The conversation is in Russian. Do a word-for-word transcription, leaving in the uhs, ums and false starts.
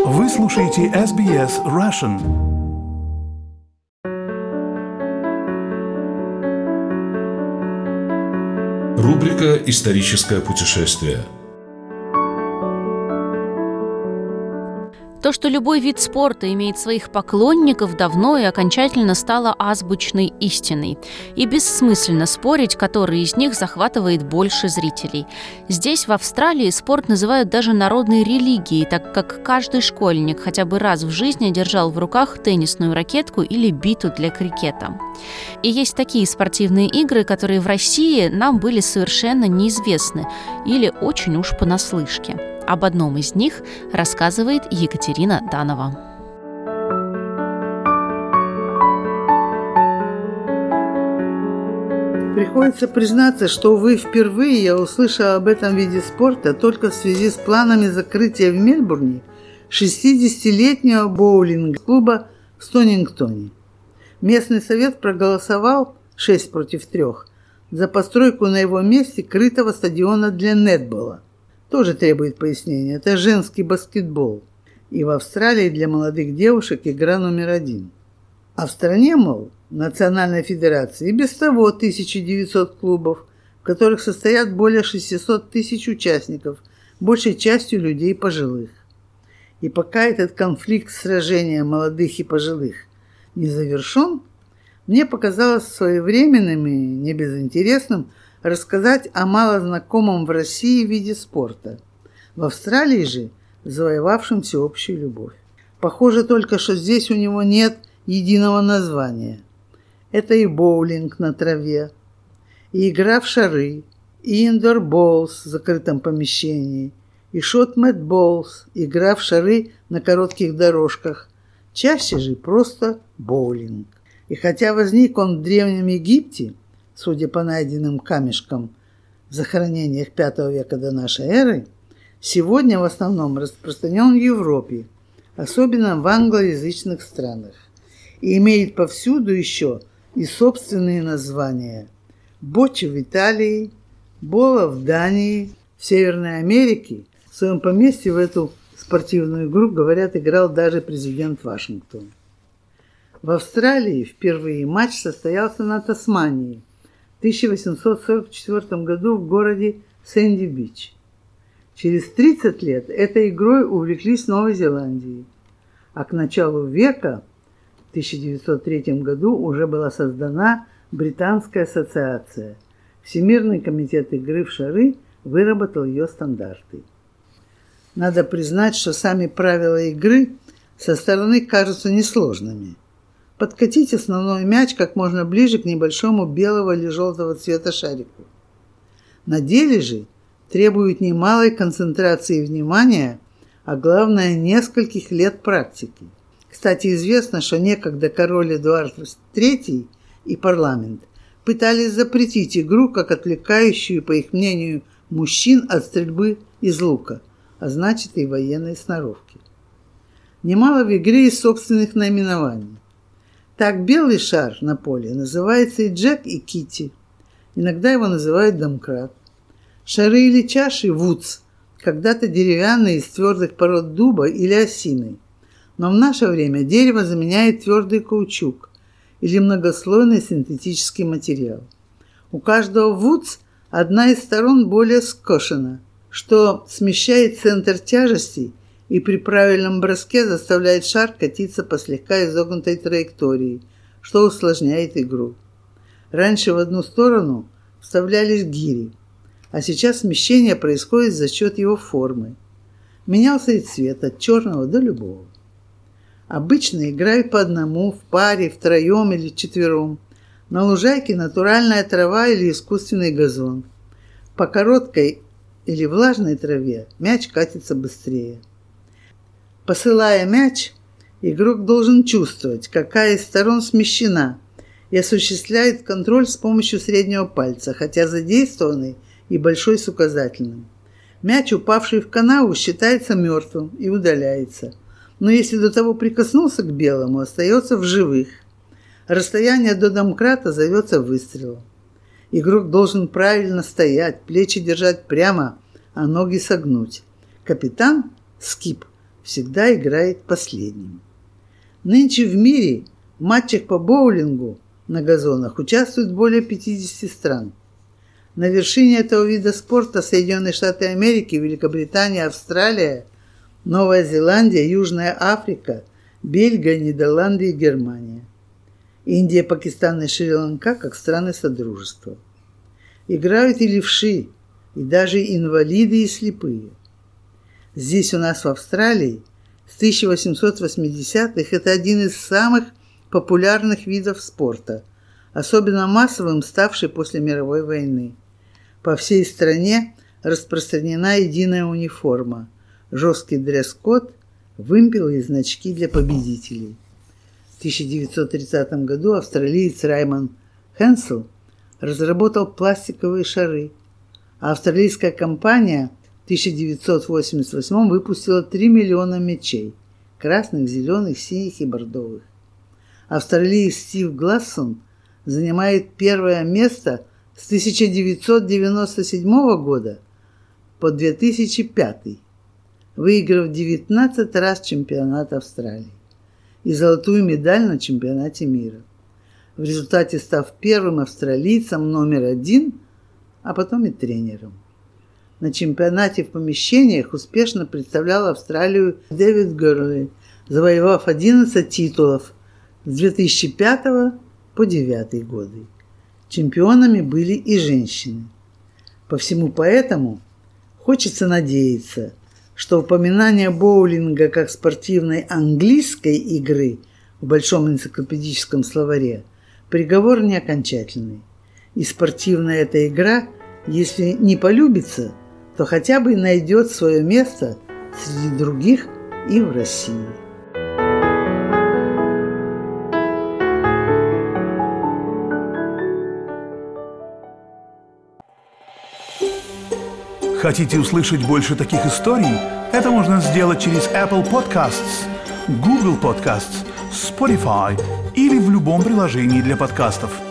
Вы слушаете эс би эс Russian. Рубрика «Историческое путешествие». То, что любой вид спорта имеет своих поклонников, давно и окончательно стало азбучной истиной. И бессмысленно спорить, который из них захватывает больше зрителей. Здесь, в Австралии, спорт называют даже народной религией, так как каждый школьник хотя бы раз в жизни держал в руках теннисную ракетку или биту для крикета. И есть такие спортивные игры, которые в России нам были совершенно неизвестны или очень уж понаслышке. Об одном из них рассказывает Екатерина Данова. Приходится признаться, что, увы, впервые я услышала об этом виде спорта только в связи с планами закрытия в Мельбурне шестидесятилетнего боулинг-клуба в Стонингтоне. Местный совет проголосовал шесть против трёх за постройку на его месте крытого стадиона для нетбола. Тоже требует пояснения. Это женский баскетбол. И в Австралии для молодых девушек игра номер один. А в стране, мол, Национальной Федерации и без того тысяча девятьсот клубов, в которых состоят более шестьсот тысяч участников, большей частью людей пожилых. И пока этот конфликт сражения молодых и пожилых не завершен, мне показалось своевременным и небезынтересным рассказать о малознакомом в России виде спорта, в Австралии же завоевавшем всеобщую любовь. Похоже только, что здесь у него нет единого названия. Это и боулинг на траве, и игра в шары, и индор-боулс в закрытом помещении, и шот-мэт-боулс, игра в шары на коротких дорожках, чаще же просто боулинг. И хотя возник он в Древнем Египте, судя по найденным камешкам в захоронениях пятого века до нашей эры, сегодня в основном распространен в Европе, особенно в англоязычных странах, и имеет повсюду еще и собственные названия. Боча в Италии, бола в Дании, в Северной Америке. В своем поместье в эту спортивную игру, говорят, играл даже президент Вашингтона. В Австралии впервые матч состоялся на Тасмании в тысяча восемьсот сорок четвёртом году в городе Сэнди-Бич. Через тридцать лет этой игрой увлеклись в Новой Зеландии, а к началу века, в тысяча девятьсот третьем году, уже была создана Британская ассоциация. Всемирный комитет игры в шары выработал ее стандарты. Надо признать, что сами правила игры со стороны кажутся несложными. Подкатить основной мяч как можно ближе к небольшому белого или желтого цвета шарику. На деле же требует немалой концентрации внимания, а главное нескольких лет практики. Кстати, известно, что некогда король Эдуард третий и парламент пытались запретить игру как отвлекающую, по их мнению, мужчин от стрельбы из лука, а значит и военной сноровки. Немало в игре и собственных наименований. Так белый шар на поле называется и Джек, и Китти. Иногда его называют домкрат. Шары или чаши – вудс, когда-то деревянные из твердых пород дуба или осины. Но в наше время дерево заменяет твердый каучук или многослойный синтетический материал. У каждого вудс одна из сторон более скошена, что смещает центр тяжести и при правильном броске заставляет шар катиться по слегка изогнутой траектории, что усложняет игру. Раньше в одну сторону вставлялись гири, а сейчас смещение происходит за счет его формы. Менялся и цвет от черного до любого. Обычно играют по одному, в паре, втроем или вчетвером. На лужайке натуральная трава или искусственный газон. По короткой или влажной траве мяч катится быстрее. Посылая мяч, игрок должен чувствовать, какая из сторон смещена, и осуществляет контроль с помощью среднего пальца, хотя задействованный и большой с указательным. Мяч, упавший в канаву, считается мертвым и удаляется, но если до того прикоснулся к белому, остается в живых. Расстояние до домкрата зовется выстрелом. Игрок должен правильно стоять, плечи держать прямо, а ноги согнуть. Капитан, скип, всегда играет последним. Нынче в мире в матчах по боулингу на газонах участвует более пятидесяти стран. На вершине этого вида спорта Соединенные Штаты Америки, Великобритания, Австралия, Новая Зеландия, Южная Африка, Бельгия, Нидерланды и Германия. Индия, Пакистан и Шри-Ланка как страны Содружества. Играют и левши, и даже инвалиды и слепые. Здесь у нас в Австралии с тысяча восемьсот восьмидесятых это один из самых популярных видов спорта, особенно массовым ставший после мировой войны. По всей стране распространена единая униформа, жесткий дресс-код, вымпелы и значки для победителей. В тысяча девятьсот тридцатом году австралиец Раймонд Хенсел разработал пластиковые шары, а австралийская компания в тысяча девятьсот восемьдесят восьмом выпустила три миллиона мячей – красных, зеленых, синих и бордовых. Австралиец Стив Глассон занимает первое место с тысяча девятьсот девяносто седьмого года по две тысячи пятый, выиграв девятнадцать раз чемпионат Австралии и золотую медаль на чемпионате мира, в результате став первым австралийцем номер один, а потом и тренером. На чемпионате в помещениях успешно представлял Австралию Дэвид Герли, завоевав одиннадцать титулов с две тысячи пятого по две тысячи девятый годы. Чемпионами были и женщины. По всему поэтому хочется надеяться, что упоминание боулинга как спортивной английской игры в большом энциклопедическом словаре приговор не окончательный. И спортивная эта игра, если не полюбится, то хотя бы найдет свое место среди других и в России. Хотите услышать больше таких историй? Это можно сделать через Apple Podcasts, Google Podcasts, Spotify или в любом приложении для подкастов.